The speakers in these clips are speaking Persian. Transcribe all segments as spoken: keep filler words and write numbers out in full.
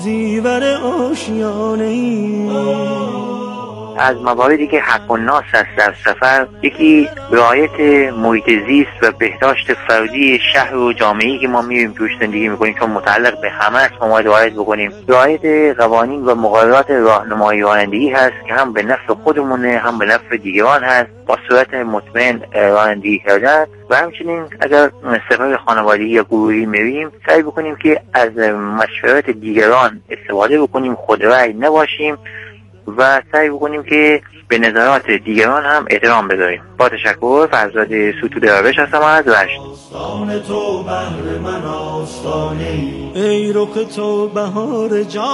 زیور آشیانه‌ای. از مواردی که حق الناس است در سفر، یکی رعایت محیط زیست و بهداشت فردی شهر و جامعه‌ای که ما می‌ریم توش زندگی می‌کنیم، چون متعلق به همه است ما باید رعایت بکنیم. رعایت قوانین و مقررات راهنمایی رانندگی هست که هم به نفع خودمونه هم به نفع دیگران هست، با صورت مطمئن رانندگی کردن. و همچنین اگر سفر خانوادگی یا گروهی می‌ریم سعی بکنیم که از مشورت دیگران استفاده بکنیم، خودرأی نباشیم و سعی بکنیم که به نظرات دیگران هم احترام بذاریم. با تشکر، فرزاد ستوده درویش هستم از رشت. آستان تو بهر من آستانه ای، ای رخ تو بهار جان،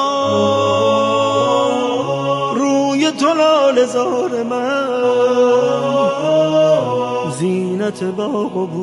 روی تو لاله زار من، زینت باغ و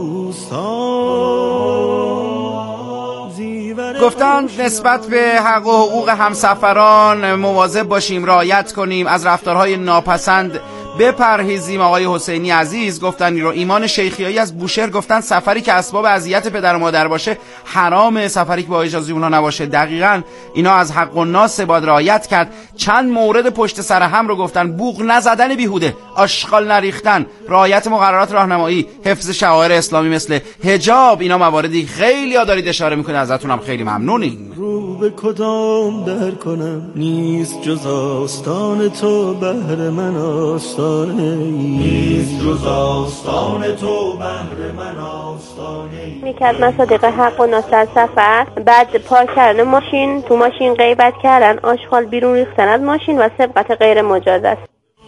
بوستان. گفتن نسبت به حق و حقوق همسفران مواظب باشیم، رعایت کنیم، از رفتارهای ناپسند بپرهیزیم. آقای حسینی عزیز گفتن این رو. ایمان شیخیایی از بوشهر گفتن سفری که اسباب اذیت پدر و مادر باشه حرامه، سفری که با اجازه اونها نباشه. دقیقاً اینا از حق الناس باید رعایت کرد. چند مورد پشت سر هم رو گفتن: بوق نزدن بیهوده، آشغال نریختن، رعایت مقررات راهنمایی، حفظ شعائر اسلامی مثل حجاب. اینا مواردی خیلی ها دارید اشاره میکنه، ازتون هم خیلی ممنونیم. رو به کدام در کنم نیست جز آستان تو بهر من آستانه ای، نیست جز آستان تو بهر من آستانه ای. یکی از مصادیق حق الناس در سفر بعد پارک کردن ماشین، تو ماشین غیبت کردن، آشغال بیرون ریختن از ماشین و سبقت غیر مجاز است.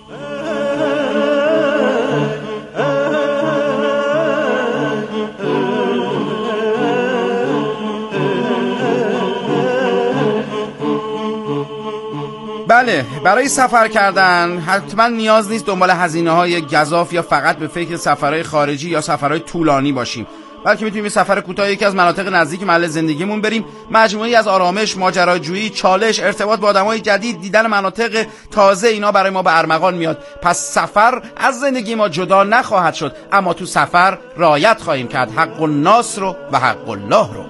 بله، برای سفر کردن حتما نیاز نیست دنبال هزینه‌های گزاف یا فقط به فکر سفرهای خارجی یا سفرهای طولانی باشیم، بلکه میتونیم سفر کوتاه یکی از مناطق نزدیک محل زندگیمون بریم، مجموعه‌ای از آرامش، ماجراجویی، چالش، ارتباط با آدمای جدید، دیدن مناطق تازه، اینا برای ما به ارمغان میاد. پس سفر از زندگی ما جدا نخواهد شد، اما تو سفر رعایت خواهیم کرد حق الناس رو و حق الله رو.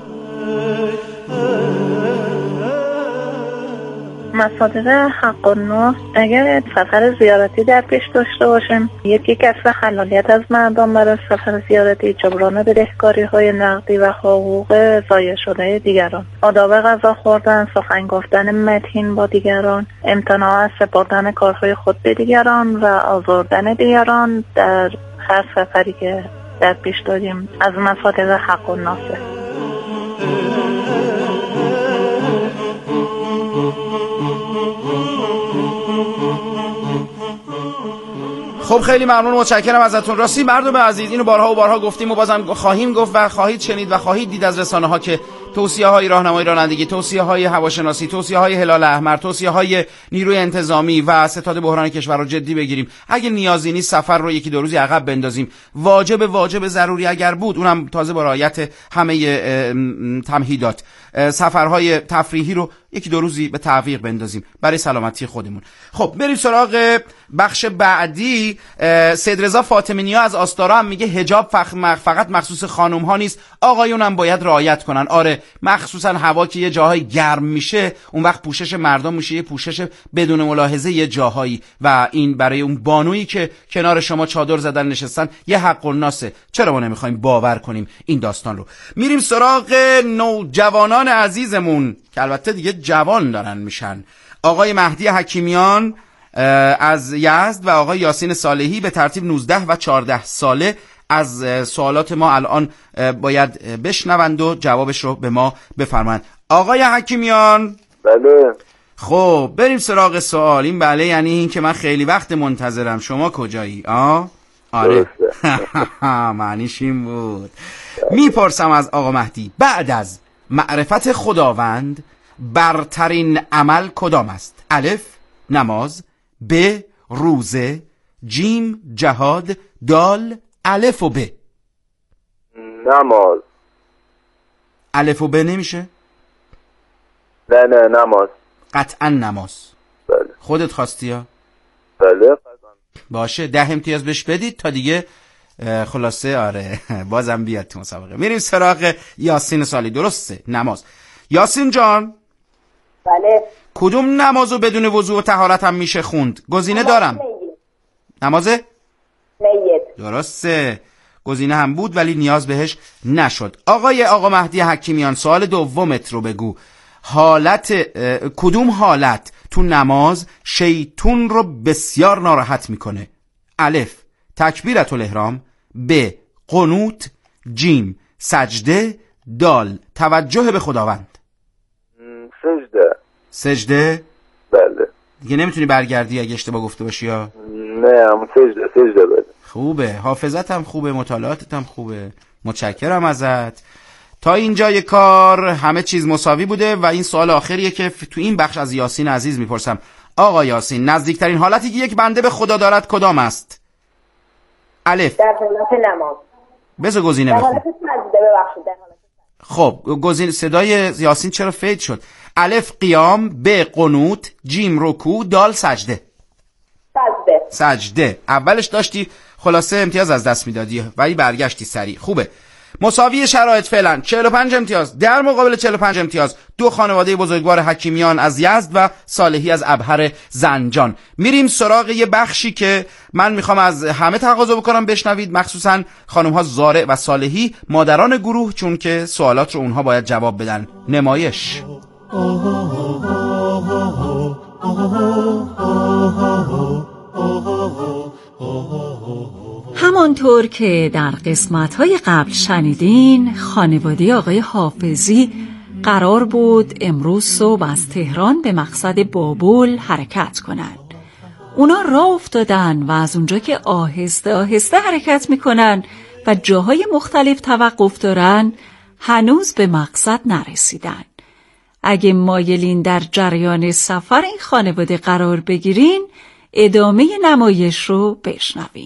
مصادیق حق الناس اگر سفر زیارتی در پیش داشته باشیم، یکی کسب حلالیت از مردم برای سفر زیارتی، جبران بدهکاری های نقدی و حقوق ضایع شده دیگران، آداب غذا خوردن، سخن گفتن مدحین با دیگران، امتناع از سپردن کارهای خود به دیگران و آزردن دیگران در هر سفری که در پیش داریم از مصادیق حق الناسه. خب خیلی ممنون، متشکرم ازتون. راستی مردم عزیز، اینو بارها و بارها گفتیم و بازم خواهیم گفت و خواهید شنید و خواهید دید از رسانه ها که توصیه های راهنمایی رانندگی، توصیه های هواشناسی، توصیه های هلال احمر، توصیه های نیروی انتظامی و ستاد بحران کشور رو جدی بگیریم. اگه نیازی نیست سفر رو یکی دو روزی عقب بندازیم. واجب واجب ضروری اگر بود، اونم تازه با رعایت همه تمهیدات، سفرهای تفریحی رو یکی دو روزی به تعویق بندازیم برای سلامتی خودمون. خب بریم سراغ بخش بعدی. سید رضا فاطمی نیا از آستارا هم میگه حجاب فقط مخصوص خانم ها نیست، آقایون هم باید رعایت کنن. آره، مخصوصا هوا که یه جاهای گرم میشه، اون وقت پوشش مردم میشه یه پوشش بدون ملاحظه یه جاهایی، و این برای اون بانویی که کنار شما چادر زدن نشستن یه حق الناسه. چرا ما نمیخوایم باور کنیم این داستان رو؟ میریم سراغ نوجوانان عزیزمون که البته دیگه جوان دارن میشن. آقای مهدی حکیمیان از یزد و آقای یاسین صالحی به ترتیب نوزده و چهارده ساله از سوالات ما الان باید بشنوند و جوابش رو به ما بفرمایند. آقای حکیمیان. بله. خب بریم سراغ سوال. این بله یعنی این که من خیلی وقت منتظرم. شما کجایی؟ آه؟ آره. معنیش این بود. میپرسم از آقا مهدی، بعد از معرفت خداوند برترین عمل کدام است؟ الف نماز، ب روزه، جیم جهاد، دال الف و ب. نماز. الف و ب نمیشه؟ نه نه نماز. قطعا نماز. بله. خودت خواستی ها؟ بله. باشه، ده امتیاز بهش بدید تا دیگه خلاصه. آره بازم بیاد تو مسابقه. میریم سراغ یاسین سالی. درسته، نماز. یاسین جان. بله. کدوم نمازو بدون وضو و طهارت هم میشه خوند؟ گزینه دارم. نماز میت. درسته. گزینه هم بود ولی نیاز بهش نشد. آقای آقا مهدی حکیمیان، سوال دومت رو بگو. حالت کدوم حالت تو نماز شیطون رو بسیار ناراحت میکنه؟ الف تکبیرت الاحرام، ب قنوت، جیم سجده، دال توجه به خداوند. سجده. سجده؟ بله. دیگه نمیتونی برگردی اگه اشتباه گفته باشی یا؟ نه هم سجده سجده بله. خوبه، حافظت هم خوبه، مطالعاتت هم خوبه. متشکرم ازت. تا اینجای کار همه چیز مساوی بوده و این سوال آخریه که تو این بخش از یاسین عزیز میپرسم. آقا یاسین، نزدیکترین حالتی که یک بنده به خدا دارد کدام است؟ الف در حالت نماز. بذار گزینه در بخون. حالت سجده ببخشید. در حالت خب گزینه. صدای یاسین چرا فید شد؟ الف قیام، ب قنوت، جیم رکوع، دال سجده. سجده. سجده. اولش داشتی خلاصه امتیاز از دست میدادی ولی برگشتی سریع. خوبه. مساوی شرایط فعلا چهل و پنج امتیاز در مقابل چهل و پنج امتیاز. دو خانواده بزرگوار حکیمیان از یزد و صالحی از ابهر زنجان. میریم سراغ یه بخشی که من میخوام از همه تقاضا بکنم بشنوید، مخصوصا خانم ها زارع و صالحی، مادران گروه، چون که سوالات رو اونها باید جواب بدن. نمایش. همانطور که در قسمت‌های قبل شنیدین، خانواده آقای حافظی قرار بود امروز صبح از تهران به مقصد بابل حرکت کنند. اونا راه افتادن و از اونجا که آهسته آهسته حرکت میکنن و جاهای مختلف توقف دارن، هنوز به مقصد نرسیدن. اگه مایلین در جریان سفر این خانواده قرار بگیرین، ادامه نمایش رو بشنوین.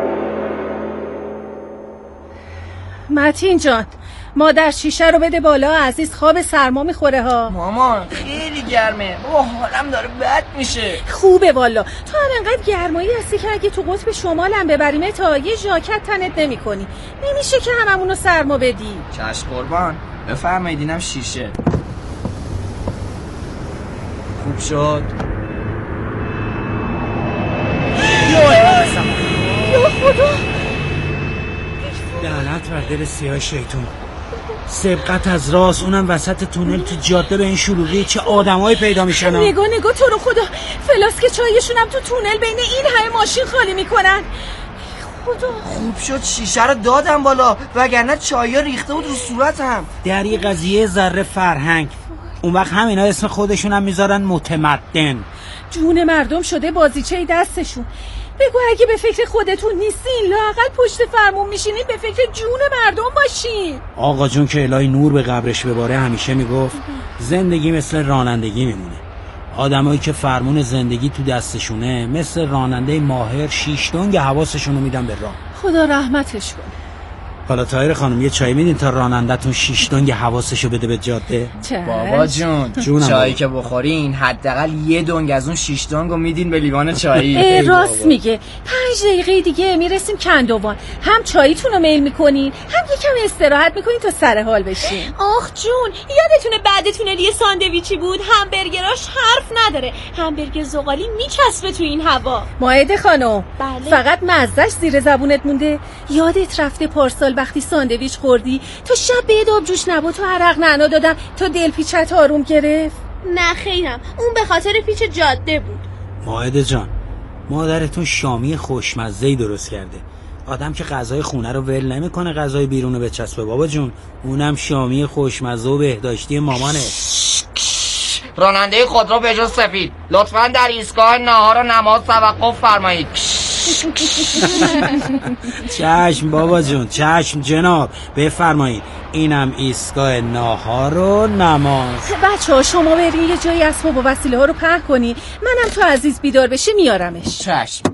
متین جان، مادر شیشه رو بده بالا، عزیز خواب سرما میخوره ها. مامان خیلی گرمه، اوه حالم داره بد میشه. خوبه والا، تو هم انقدر گرمایی هستی که اگه تو قطب شمالم ببریم تا یه ژاکت تنت نمی کنی. نمیشه که هممونو سرما بدی. چشم قربان، بفرمایید اینم شیشه. خوب شد. یا خدا، لعنت بر دل سیاه شیطون. سبقت از راست، اونم وسط تونل تو جاده به این شلوغی. چه آدمایی پیدا میشن. نگاه نگاه تو رو خدا، فلاسک چایشونم تو تونل بین این همه ماشین خالی میکنن. خدا خوب شد شیشه رو دادم بالا، وگرنه چایا ریخته بود رو صورتم. در یه قضیه ذره فرهنگ، اون وقت همینا اسم خودشون هم میذارن متمدن. جون مردم شده بازیچه دستشون. بگو اگه به فکر خودتون نیستین، لااقل پشت فرمون میشینین به فکر جون مردم باشین. آقا جون که الهی نور به قبرش بباره همیشه میگفت زندگی مثل رانندگی میمونه. آدمایی که فرمون زندگی تو دستشونه مثل راننده ماهر شیش دنگ حواسشونو میدن به راه. خدا رحمتش کنه. حالا طاهر خانم یه چای میدین تا رانندتون شیش دنگ حواسشو بده به جاده؟ بابا جون چایی که بخورین حداقل یه دنگ از اون شیش دنگو میدین به لیوان چایی. راست میگه. پنج دقیقه دیگه میرسیم کندوان. هم چاییتون رو میل میکنین، هم یکم استراحت میکنین تا سر حال بشین. آخ جون، یادتونه بعد تونلی ساندویچی بود؟ همبرگراش حرف نداره، همبرگر زغالی میچسبه تو این هوا. مائده خانم، بله. فقط مزهش زیر زبونت مونده؟ یادت رفته پارسال وقتی ساندویچ خوردی تو شب به آب جوش نبات و عرق نعنا دادم تا دل پیچت آروم گرفت؟ نه خیرم، اون به خاطر پیچ جاده بود. مائده جان، مادرتون شامی خوشمزه‌ای درست کرده. آدم که غذای خونه رو ول نمیکنه غذای بیرونو بچسبه. بابا جون، اونم شامی خوشمزه و بهداشتی مامانه. راننده خودرو به جز سفید، لطفاً در ایستگاه ناهار و نماز توقف فرمایید. چشم بابا جون، چشم جناب، بفرمایید. اینم ایستگاه ناهار و نماز. بچه ها شما برین یه جایی اسباب و وسیله ها رو پهن کنی، منم تو عزیز بیدار بشه میارمش. چشم.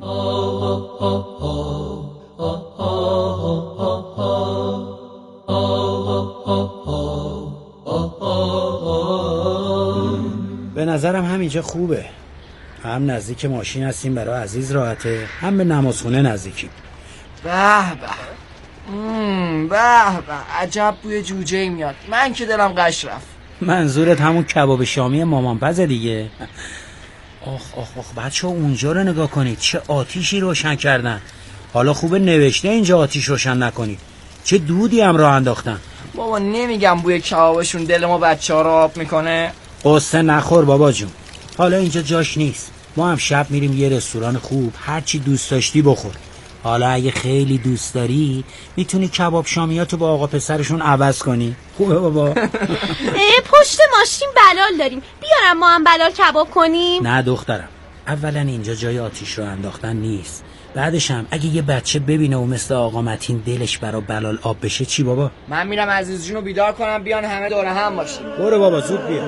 به نظرم همینجا خوبه. هم نزدیک ماشین هستیم برای عزیز راحته، هم به نمازخونه نزدیکیم. به به به به، عجب بوی جوجه میاد. من که دلم قش رفت. منظورت همون کباب شامی مامانپزه دیگه. آخ آخ آخ بچه اونجا رو نگاه کنید، چه آتیشی روشن کردن. حالا خوبه نوشته اینجا آتیش روشن نکنید. چه دودی هم راه انداختن. بابا نمیگم بوی کبابشون دل ما بچه ها رو آب میکنه. قصه نخور بابا جون، حالا اینجا جاش نیست. ما هم شب میریم یه رستوران خوب، هرچی دوست داشتی بخور. حالا اگه خیلی دوست داری میتونی کباب شامیاتو با آقا پسرشون عوض کنی. خوبه بابا؟ پشت ماشین بلال داریم، بیارم ما هم بلال کباب کنیم. نه دخترم، اولا اینجا جای آتیش رو انداختن نیست، بعدش هم اگه یه بچه ببینه و مثل آقا متین دلش برا بلال آب بشه چی بابا؟ من میرم عزیز جونو بیدار کنم بیان همه دوره هم باشیم. برو بابا زود بیا.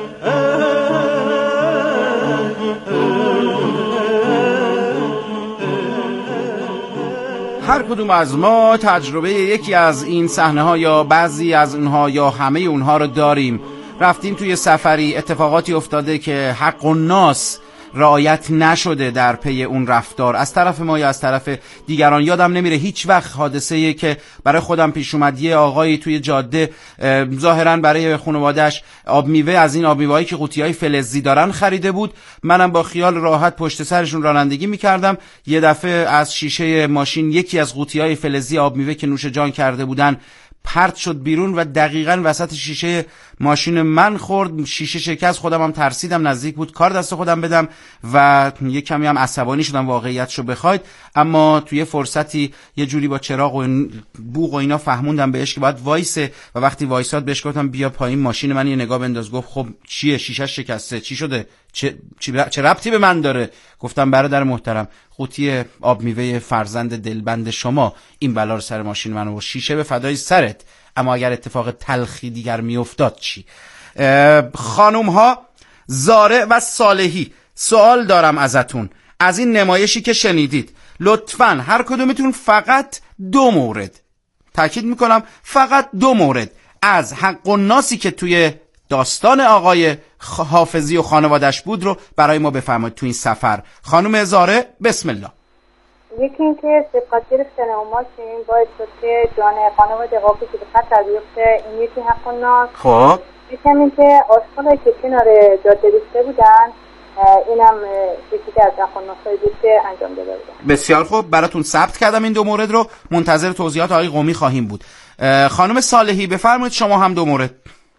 هر کدوم از ما تجربه یکی از این صحنه ها یا بعضی از اونها یا همه اونها رو داریم. رفتیم توی سفری، اتفاقاتی افتاده که حق و ناس رعایت نشده در پی اون رفتار از طرف ما یا از طرف دیگران. یادم نمیره هیچ وقت حادثه‌ای که برای خودم پیش اومد. یه آقایی توی جاده ظاهرا برای خانواده‌اش آب میوه از این آب میوه‌ای که قوطی‌های فلزی دارن خریده بود. منم با خیال راحت پشت سرشون رانندگی میکردم. یه دفعه از شیشه ماشین یکی از قوطی‌های فلزی آب میوه که نوش جان کرده بودن پرت شد بیرون و دقیقاً وسط شیشه ماشین من خورد. شیشه شکست. خودم هم ترسیدم، نزدیک بود کار دست خودم بدم و یه کمی هم عصبانی شدم واقعیتشو بخواید. اما توی فرصتی یه جوری با چراغ و بوق و اینا فهموندم بهش که باید وایسه و وقتی وایساد بهش گفتم بیا پایین ماشین من یه نگاه بنداز. گفت خب چیه؟ شیشه شکسته، چی شده؟ چه چه ربطی به من داره؟ گفتم برادر محترم، قوطی آب میوه فرزند دلبند شما این بلا رو سر ماشین من و شیشه به فدای سرت. اما اگر اتفاق تلخی دیگر میافتاد چی؟ خانوم ها زاره و صالحی، سوال دارم ازتون. از این نمایشی که شنیدید لطفاً هر کدومتون فقط دو مورد، تاکید میکنم فقط دو مورد از حق و ناسی که توی داستان آقای حافظی و خانوادش بود رو برای ما بفرمایید تو این سفر. خانم زاره بسم الله. یکی این که سبقت گرفتن ماشین باعث شد که جان خانواده حافظی به خطر بیفته، این یکی حق و ناس. خب یکم این که آشغالی که کنار جاده ریخته بودن اینم یکی از حق و ناسایی بود که انجام داده بودن. بسیار خوب، براتون ثبت کردم این دو مورد رو، منتظر توضیحات آقای قمی خواهیم بود. خانم صالحی بفرمایید شما هم دو مورد.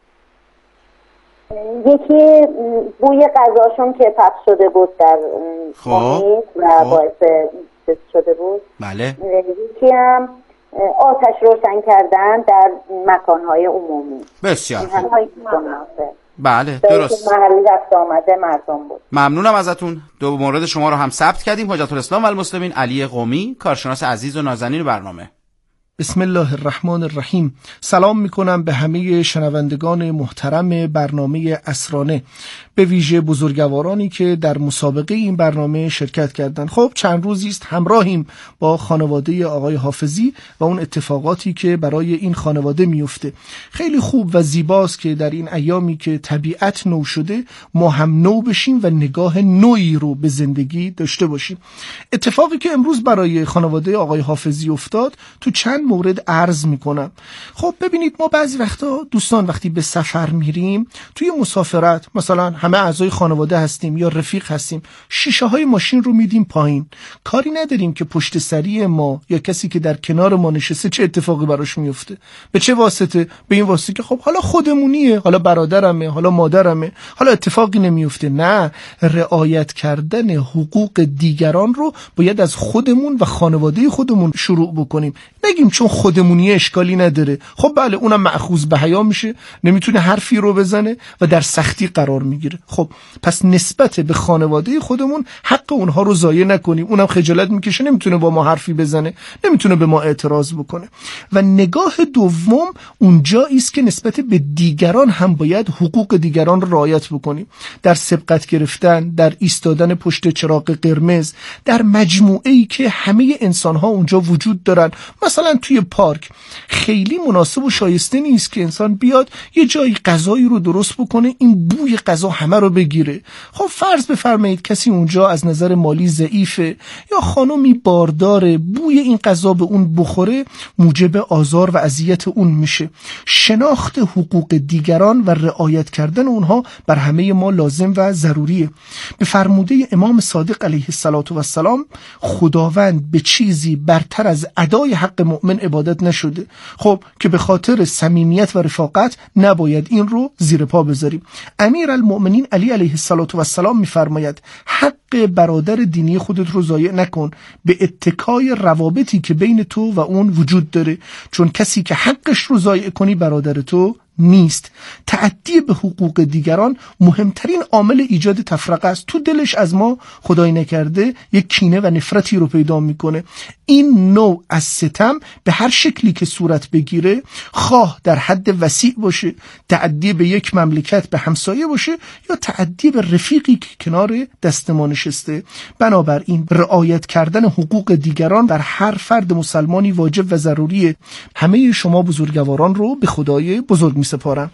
یکی بوی غذاشون که پخش شده بود در محیط و باعث چیز شده بود. بله. یکی هم آتش روشن کردن در مکانهای عمومی. بسیار خوب. بله درست. محلی رفت آمده مردم بود. ممنونم ازتون. دو مورد شما رو هم ثبت کردیم. حجت الاسلام و المسلمین علی قمی، کارشناس عزیز و نازنین برنامه. بسم الله الرحمن الرحیم. سلام میکنم به همه شنوندگان محترم برنامه اسرانه، به ویژه بزرگوارانی که در مسابقه این برنامه شرکت کردند. خب چند روزی است همراهیم با خانواده آقای حافظی و اون اتفاقاتی که برای این خانواده میفته. خیلی خوب و زیباست که در این ایامی که طبیعت نو شده ما هم نو بشیم و نگاه نوعی رو به زندگی داشته باشیم. اتفاقی که امروز برای خانواده آقای حافظی افتاد تو چند مورد عرض میکنم. خب ببینید، ما بعضی وقتا دوستان وقتی به سفر میریم توی مسافرت، مثلا همه اعضای خانواده هستیم یا رفیق هستیم، شیشه های ماشین رو میدیم پایین، کاری نداریم که پشت سری ما یا کسی که در کنار ما نشسته چه اتفاقی براش میفته. به چه واسطه؟ به این واسطه که خب حالا خودمونیه، حالا برادرمه، حالا مادرمه، حالا اتفاقی نمیفته. نه، رعایت کردن حقوق دیگران رو باید از خودمون و خانواده خودمون شروع بکنیم. نگیم چون خودمونیه اشکالی نداره. خب بله، اونم مأخوذ به حیا میشه، نمیتونه حرفی رو بزنه و در سختی قرار میگیره. خب پس نسبت به خانواده خودمون حق اونها رو ضایع نکنیم. اونم خجالت میکشه، نمیتونه با ما حرفی بزنه، نمیتونه به ما اعتراض بکنه. و نگاه دوم اونجایی است که نسبت به دیگران هم باید حقوق دیگران رو رعایت بکنیم، در سبقت گرفتن، در ایستادن پشت چراغ قرمز، در مجموعه‌ای که همه انسان‌ها اونجا وجود دارن. مثلا توی پارک خیلی مناسب و شایسته نیست که انسان بیاد یه جایی غذایی رو درست بکنه این بوی غذا همه رو بگیره. خب فرض بفرمایید کسی اونجا از نظر مالی ضعیفه یا خانمی بارداره، بوی این غذا به اون بخوره موجب آزار و اذیت اون میشه. شناخت حقوق دیگران و رعایت کردن اونها بر همه ما لازم و ضروریه. به فرموده امام صادق علیه السلام خداوند به چیزی برتر از ادای حق مؤمن عبادت نشده. خب که به خاطر صمیمیت و رفاقت نباید این رو زیر پا بذاریم. امیرالمؤمنین علی علیه السلام میفرماید حق برادر دینی خودت رو ضایع نکن به اتکای روابطی که بین تو و اون وجود داره، چون کسی که حقش رو ضایع کنی برادر تو نیست. تعدی به حقوق دیگران مهمترین عامل ایجاد تفرقه است. تو دلش از ما خدای نکرده یک کینه و نفرتی رو پیدا میکنه. این نوع از ستم به هر شکلی که صورت بگیره، خواه در حد وسیع باشه، تعدی به یک مملکت به همسایه باشه، یا تعدی به رفیقی که کنار دست ما نشسته، بنابراین رعایت کردن حقوق دیگران بر هر فرد مسلمانی واجب و ضروریه. همه شما بزرگواران رو به خدای بزرگ میسپارم.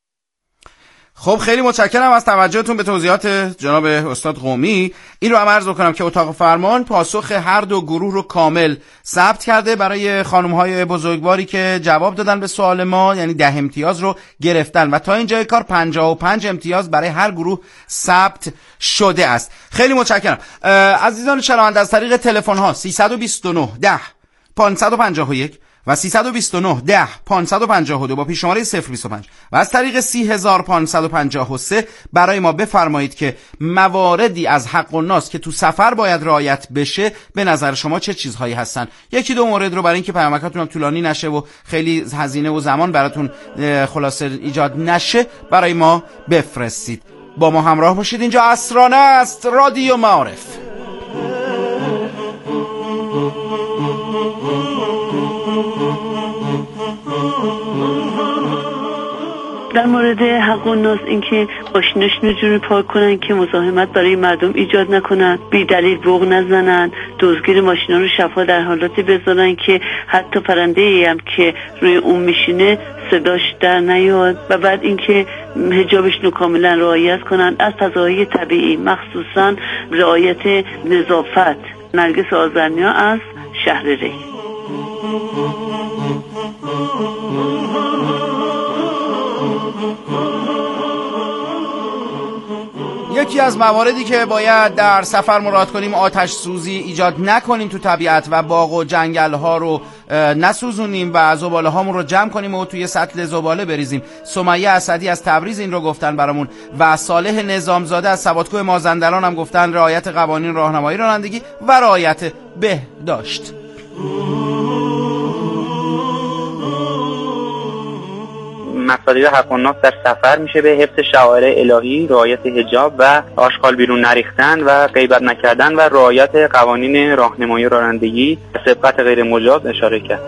خب خیلی متشکرم از توجهتون به توضیحات جناب استاد قمی. این رو هم عرض بکنم که اتاق فرمان پاسخ هر دو گروه رو کامل ثبت کرده برای خانم‌های بزرگواری که جواب دادن به سوال ما، یعنی ده امتیاز رو گرفتن و تا اینجای کار پنجاه و پنج امتیاز برای هر گروه ثبت شده است. خیلی متشکرم. عزیزان شنونده، از طریق تلفن ها سیصد و بیست و نه ده پانصد و پنجاه و یک و سیصد و بیست و نه ده پانصد و پنجاه و دو با پیش شماره صفر بیست و پنج و از طریق سی هزار و پانصد و پنجاه و سه برای ما بفرمایید که مواردی از حق الناس که تو سفر باید رعایت بشه به نظر شما چه چیزهایی هستن. یکی دو مورد رو برای اینکه پیامکاتون هم طولانی نشه و خیلی هزینه و زمان براتون خلاصه ایجاد نشه برای ما بفرستید. با ما همراه باشید. اینجا اسرانه است، رادیو معارف. در مورد حق الناس اینکه ماشیناشون رو جوری پارک کنن که مزاحمت برای مردم ایجاد نکنن، بی دلیل بوق نزنن، دزدگیر ماشینا رو شب‌ها در حالاتی بذارن که حتی پرنده‌ای هم که روی اون میشینه صداش در نیاد، و بعد اینکه حجابشون رو کاملا رعایت کنن. از فضاهای طبیعی مخصوصا رعایت نظافت. نرگس آذرنیا از شهر ری. یکی از مواردی که باید در سفر مراعات کنیم آتش سوزی ایجاد نکنیم تو طبیعت و باغ و جنگل ها رو نسوزونیم و زباله هامون رو جمع کنیم و توی سطل زباله بریزیم. سمیه اسدی از تبریز این رو گفتن برامون و صالح نظامزاده از سوادکوه مازندران هم گفتن رعایت قوانین راهنمایی رانندگی و رعایت بهداشت. مصادیق حق الناس در سفر میشه به حفظ شعائر الهی، رعایت حجاب و آشغال بیرون نریختن و غیبت نکردن و رعایت قوانین راهنمایی رانندگی، سبقت غیر مجاز اشاره کرد.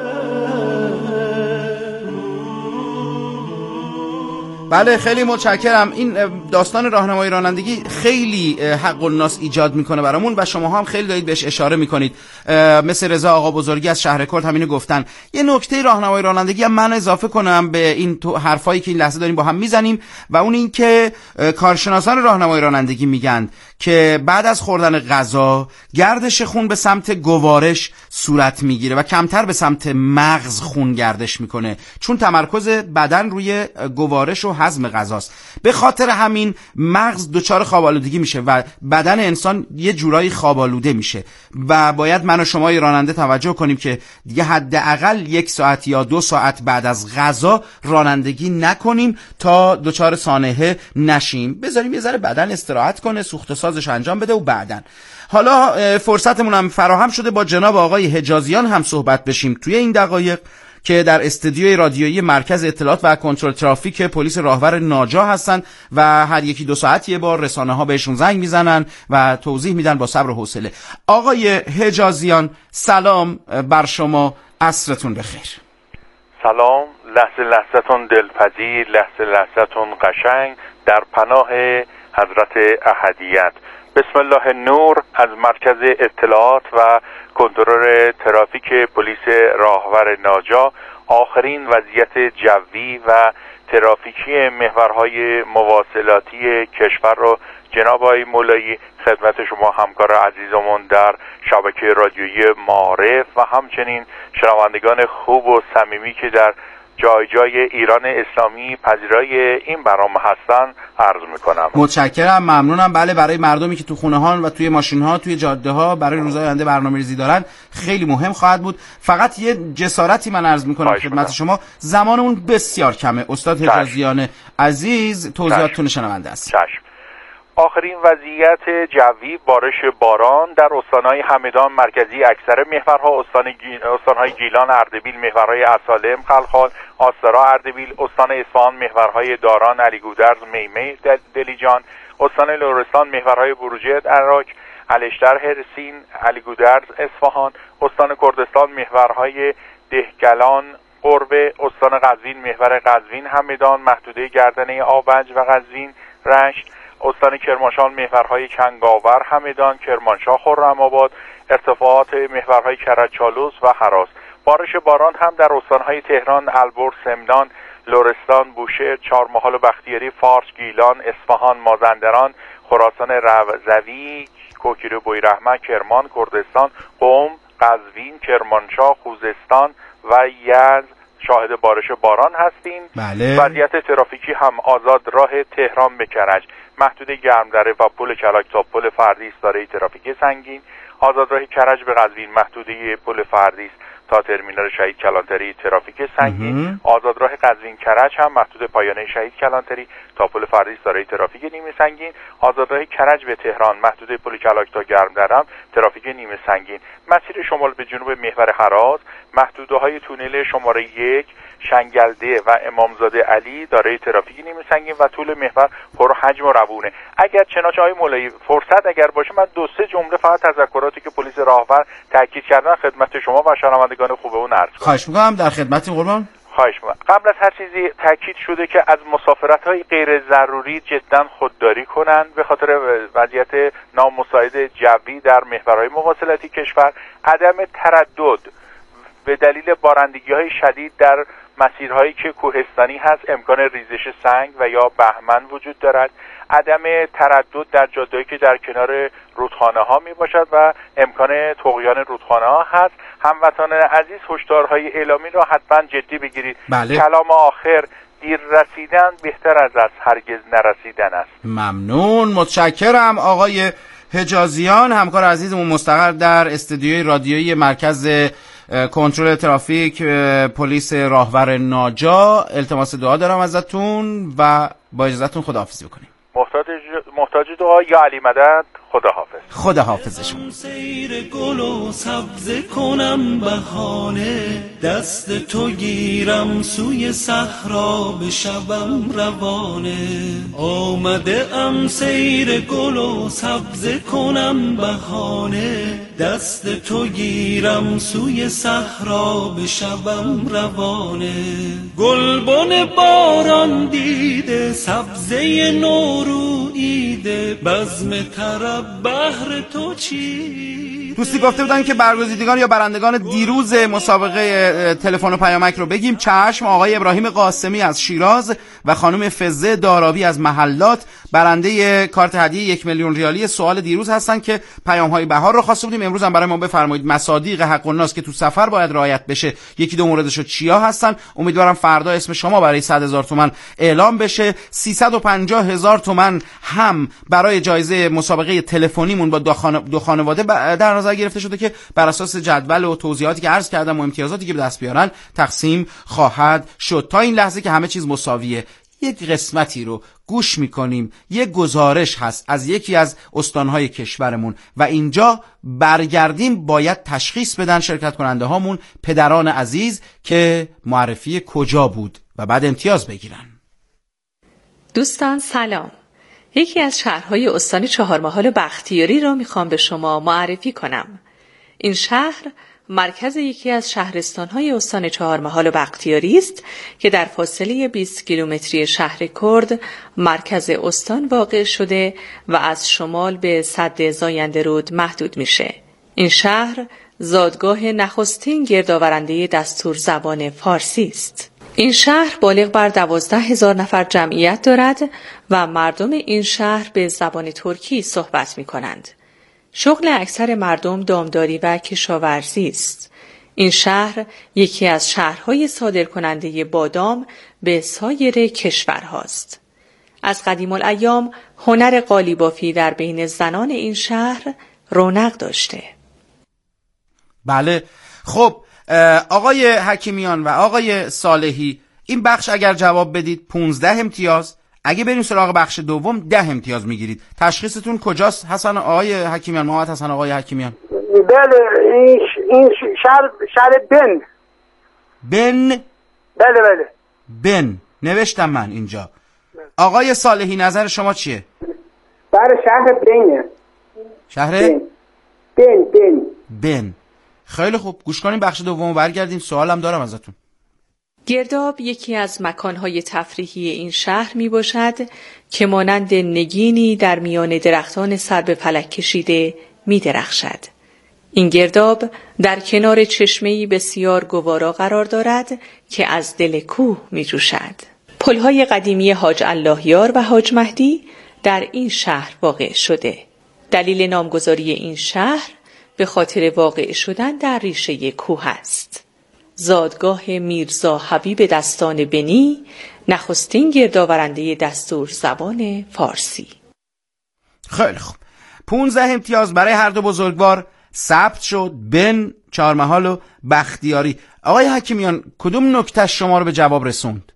بله خیلی متشکرم. این داستان راهنمایی رانندگی خیلی حق الناس ایجاد میکنه برامون و شما هم خیلی دارید بهش اشاره میکنید. مثل رضا آقا بزرگی از شهر کرد همینو گفتن. یه نکته راهنمایی رانندگی هم من اضافه کنم به این حرفایی که این لحظه داریم با هم میزنیم و اون این که کارشناسان راهنمایی رانندگی میگن که بعد از خوردن غذا گردش خون به سمت گوارش صورت میگیره و کمتر به سمت مغز خون گردش میکنه، چون تمرکز بدن روی گوارش و هضم غذاست. به خاطر همین مغز دچار خواب آلودگی میشه و بدن انسان یه جورایی خواب آلوده میشه و باید من و شما راننده توجه کنیم که دیگه حداقل یک ساعت یا دو ساعت بعد از غذا رانندگی نکنیم تا دچار سانحه نشیم. بذاریم یه ذره بدن استراحت کنه، سوخت سازش انجام بده و بعدن. حالا فرصتمون هم فراهم شده با جناب آقای حجازیان هم صحبت بشیم توی این دقایق که در استودیوی رادیویی مرکز اطلاعات و کنترل ترافیک پلیس راهور ناجا هستن و هر یکی دو ساعت یه بار رسانه ها بهشون زنگ میزنن و توضیح میدن با صبر و حوصله. آقای حجازیان سلام بر شما، عصرتون بخیر. سلام، لحظه لحظتون دلپذیر، لحظه لحظتون قشنگ، در پناه حضرت احدیت. بسم الله نور از مرکز اطلاعات و کنترل ترافیک پلیس راهور ناجا. آخرین وضعیت جوی و ترافیکی محورهای مواصلاتی کشور رو جناب آقای مولایی خدمت شما همکار عزیزمون در شبکه رادیویی معارف و همچنین شنوندگان خوب و صمیمی که در جای جای ایران اسلامی پذیرای این برنامه هستن عرض میکنم. متشکرم، ممنونم. بله، برای مردمی که تو خونه ها و توی ماشین ها توی جاده ها برای روزهای آینده برنامه‌ریزی دارن خیلی مهم خواهد بود. فقط یه جسارتی من عرض میکنم خدمت شما، زمانمون بسیار کمه. استاد حجازیان عزیز توضیحاتتون شنونده است. چشم. آخرین وضعیت جوی بارش باران در استانهای همدان مرکزی اکثر محورها، استان گی... استانهای گیلان، اردبیل، محورهای اصالم، خلخال، آسترا، اردبیل، استان اصفهان، محورهای داران، علیگودرز، میمی، دل... دلیجان، استان لرستان، محورهای بروجرد، عراق، الشتر، هرسین، علیگودرز، اصفهان، استان کردستان، محورهای دهگلان، قربه، استان قزوین، محور قزوین، همدان، محدوده گردنه آبنج و قزوین، رشت، استان کرمانشاه، محورهای کنگاور، همدان، کرمانشاه، خرم‌آباد، ارتفاعات محورهای کرج‌چالوس و هراس. بارش باران هم در استانهای تهران، البرز، سمنان، لرستان، بوشهر، چهارمحال و بختیاری، فارس، گیلان، اصفهان، مازندران، خراسان رضوی، کوکیره، بویراحمد، کرمان، کردستان، قم، قزوین، کرمانشاه، خوزستان و یزد شاهد بارش باران هستیم. بله. وضعیت ترافیکی هم آزاد راه تهران به کرج، محدوده گرمدره و پل کلاک تا پل فردیس دارای ترافیک سنگین، آزاد راه کرج به قزوین، محدوده پل فردیس تا ترمینال شهید کلانتری ترافیک سنگین، آزاد راه قزوین کرج هم محدود پایانه شهید کلانتری تا پل فردیس دارای ترافیک نیمه سنگین، آزاد راه کرج به تهران محدود پل کلاک تا گرمدره هم ترافیک نیمه سنگین. مسیر شمال به جنوب محور هراز، محدوده های تونل شماره یک، شنگلده و امامزاده علی دارای ترافیک نیمه سنگین و طول محور پر حجم و روونه. اگر چنانچه آقای مولایی فرصت اگر باشه من دو سه جمله فقط تذکراتی که پلیس راهور تاکید کردن خدمت شما و شنوندگان خوب اون عرض کنم. خواهش می‌کنم، در خدمتتون قربان. خواهش می‌کنم. قبل از هر چیزی تاکید شده که از مسافرت‌های غیر ضروری جدا خودداری کنند به خاطر وضعیت نامساعد جوی در محورهای مواصلاتی کشور. عدم تردد به دلیل بارندگی‌های شدید در مسیرهایی که کوهستانی هست امکان ریزش سنگ و یا بهمن وجود دارد. عدم تردد در جاده‌ای که در کنار رودخانه ها می باشد و امکان طغیان رودخانه ها هست. هموطنان عزیز هشدارهای اعلامی را حتما جدی بگیرید. بله. کلام آخر، دیر رسیدن بهتر از از هرگز نرسیدن است. ممنون، متشکرم آقای حجازیان، همکار عزیزمون مستقر در استودیوی رادیویی مرکز کنترل ترافیک پلیس راهور ناجا. التماس دعا دارم ازتون و با اجازهتون خداحافظی بکنیم. محتاج محتاج دعا یا علی مدد. خداحافظ. خداحافظ شما. سیر گل و سبزه کنم بهانه، دست تو گیرم سوی صحرا بشوم روانه. آمده ام سیر گل و سبزه کنم بهانه، دست تو گیرم سوی صحرا بشوم روانه. گلبن باران دیده، سبزه نوروییده، بزم طرب بهر تو چی؟ دوستی گفته بودن که برگزیدگان یا برندگان دیروز مسابقه تلفن و پیامک رو بگیم. چشم. آقای ابراهیم قاسمی از شیراز و خانم فزه دارابی از محلات برنده کارت هدیه یک میلیون ریالی سوال دیروز هستن که پیام‌های بهار رو خواسته بودیم. امروز هم برای ما بفرمایید مصادیق حق الناس که تو سفر باید رعایت بشه یکی دو موردش رو چیا هستن. امیدوارم فردا اسم شما برای صد هزار تومان اعلام بشه. سیصد و پنجاه هزار تومان هم برای جایزه مسابقه تلفنیمون با دو خانواده در نظر گرفته شده که بر اساس جدول و توضیحاتی که عرض کردم و امتیازاتی که به دست بیارن تقسیم خواهد شد. تا این لحظه که همه چیز مساویه، یک قسمتی رو گوش میکنیم. یک گزارش هست از یکی از استانهای کشورمون و اینجا برگردیم باید تشخیص بدن شرکت کننده هامون، پدران عزیز، که معرفی کجا بود و بعد امتیاز بگیرن. دوستان سلام. یکی از شهرهای استان چهارمحال بختیاری را میخوام به شما معرفی کنم. این شهر مرکز یکی از شهرستان‌های استان چهارمحال و بختیاری است که در فاصله بیست کیلومتری شهر کرد مرکز استان واقع شده و از شمال به سد زاینده رود محدود میشه. این شهر زادگاه نخستین گردآورنده دستور زبان فارسی است. این شهر بالغ بر دوازده هزار نفر جمعیت دارد و مردم این شهر به زبان ترکی صحبت می کنند. شغل اکثر مردم دامداری و کشاورزی است. این شهر یکی از شهرهای صادرکننده بادام به سایر کشورهاست. از قدیم الایام هنر قالیبافی در بین زنان این شهر رونق داشته. بله، خب آقای حکیمیان و آقای صالحی، این بخش اگر جواب بدید پونزده امتیاز، اگه بریم سراغ بخش دوم ده امتیاز میگیرید. تشخیصتون کجاست حسن آقای حکیمیان؟ محمد حسن آقای حکیمیان. بله، این این شهر شهر بن. بن؟ بله بله. بن نوشتم من اینجا. آقای صالحی نظر شما چیه؟ بله، شهر بنه. شهر بن بن بن, بن. خیلی خوب، گوش کنیم بخش دومو برگردیم. سوالم دارم ازتون. گرداب یکی از مکانهای تفریحی این شهر می باشد که مانند نگینی در میان درختان سر به فلک کشیده می درخشد. این گرداب در کنار چشمه‌ای بسیار گوارا قرار دارد که از دل کوه می جوشد. پلهای قدیمی حاج اللهیار و حاج مهدی در این شهر واقع شده. دلیل نامگذاری این شهر به خاطر واقع شدن در ریشه کوه است. زادگاه میرزا حبیب دستان بنی، نخستین گردآورنده دستور زبان فارسی. خیلی خوب، پونزده امتیاز برای هر دو بزرگوار ثبت شد. بن، چهارمحال و بختیاری. آقای حکیمیان، کدوم نکته شما رو به جواب رسوند؟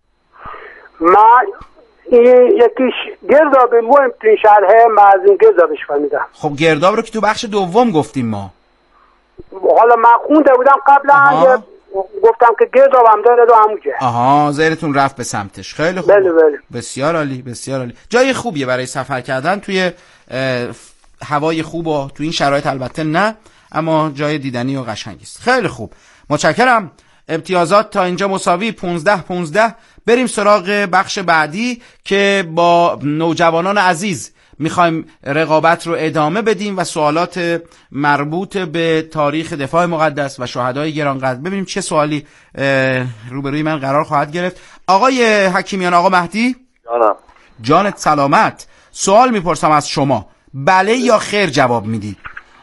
من یکیش گرداب مهمترین شهره، من از این گردابش فهمیدم. خب گرداب رو که تو بخش دوم گفتیم ما. حالا من خونده بودم قبلا، گفتم که گرداب هم داره دو همونجه. آها، ذهنتون رفت به سمتش. خیلی خوب. بله بله. بسیار عالی، بسیار عالی. جای خوبیه برای سفر کردن توی هوای خوب و تو این شرایط البته نه، اما جای دیدنی و قشنگی است. خیلی خوب، متشکرم. امتیازات تا اینجا مساوی پونزده پونزده. بریم سراغ بخش بعدی که با نوجوانان عزیز میخوایم رقابت رو ادامه بدیم و سوالات مربوط به تاریخ دفاع مقدس و شهدای گرانقدر. ببینیم چه سوالی روبروی من قرار خواهد گرفت. آقای حکیمیان، آقا مهدی جانم. جانت سلامت. سوال میپرسم از شما، بله یا خیر جواب میدید.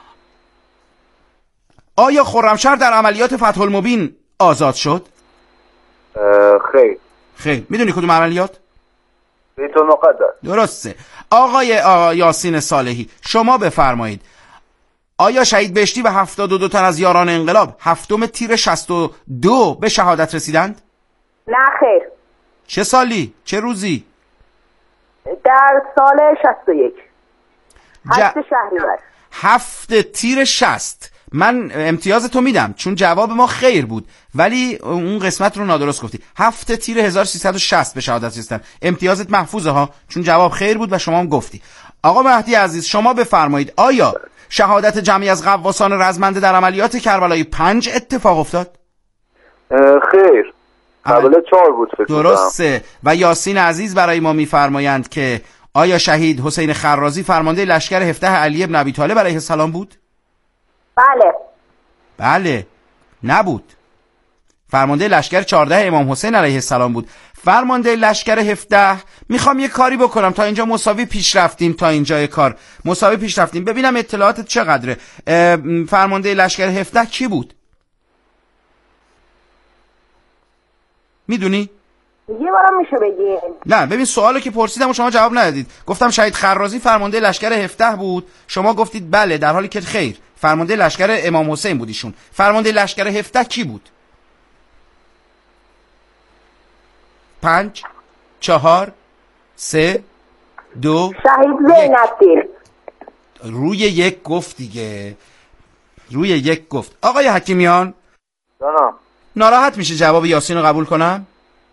آیا خرمشهر در عملیات فتح المبین آزاد شد؟ خیر. خیر. میدونی کدوم عملیات؟ بیت المقدس. درسته. آقای آقا یاسین صالحی، شما بفرمایید، آیا شهید بهشتی و هفتاد و دو تن از یاران انقلاب هفتم تیر شصت و دو به شهادت رسیدند؟ نه خیر. چه سالی؟ چه روزی؟ در سال شصت و یک. ج... هفت شهریور. هفت تیر شصت. من امتیاز تو میدم چون جواب ما خیر بود، ولی اون قسمت رو نادرست گفتی. هفت تیر هزار و سیصد و شصت به شهادت رسیدن. امتیازت محفوظه ها، چون جواب خیر بود و شما هم گفتی. آقا مهدی عزیز، شما بفرمایید، آیا شهادت جمعی از غواصان رزمنده در عملیات کربلای پنج اتفاق افتاد؟ خیر. قبل چهار بود فکر کنم. درسته. و یاسین عزیز برای ما میفرمایند که آیا شهید حسین خرازی فرمانده لشکر هفده علی ابن ابی طالب علیه السلام بود؟ بله. بله. نبود. فرمانده لشکر چهارده امام حسین علیه السلام بود. فرمانده لشکر هفده، میخوام یه کاری بکنم. تا اینجا مساوی پیش رفتیم، تا اینجای کار مساوی پیش رفتیم. ببینم اطلاعاتت چقدره. فرمانده لشکر هفده کی بود؟ میدونی؟ یه بارم میشه بگی؟ نه، ببین سوالو که پرسیدم و شما جواب ندادید. گفتم شهید خرازی فرمانده لشکر هفده بود، شما گفتید بله، در حالی که خیر، فرمانده لشکر امام حسین بود ایشون. فرمانده لشکر هفده کی بود؟ پنج، چهار، سه، دو، شهید زین‌الدین. روی یک گفت دیگه، روی یک گفت. آقای حکیمیان، جانم. ناراحت میشه جواب یاسین رو قبول کنم؟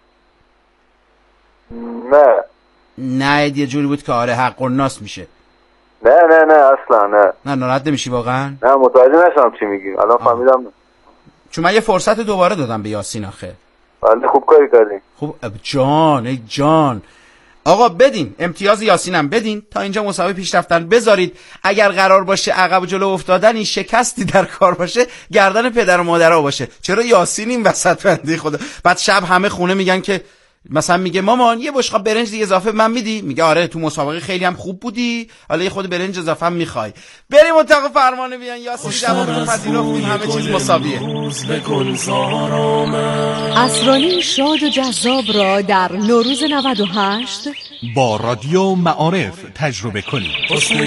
نه نه، یه جوری بود که آره حق و ناس میشه. نه نه نه اصلا نه. نه ناراحت نمیشی واقعا؟ نه متوجه نشدم چی میگی. الان فهمیدم. چون من یه فرصت دوباره دادم به یاسین آخه. بله خوب کاری کردین. خوب جان ای جان. آقا بدین امتیاز یاسینم بدین تا اینجا مسابقه پیش رفتن بذارید. اگر قرار باشه عقب جلو افتادن این شکستی در کار باشه گردن پدر و مادرها باشه. چرا یاسین این وسط بنده خدا؟ بعد شب همه خونه میگن که مثلا میگه مامان یه بشقاب برنج دیگه اضافه من میدی؟ میگه آره تو مسابقه خیلی هم خوب بودی، حالا یه خود برنج اضافه هم میخوای. بریم اتاق فرمانه بیان یاسین جواب رو پذیرفتیم، همه چیز مساویه. اسرانی شاد و جذاب را در نوروز نود و هشت با رادیو معارف تجربه کنید.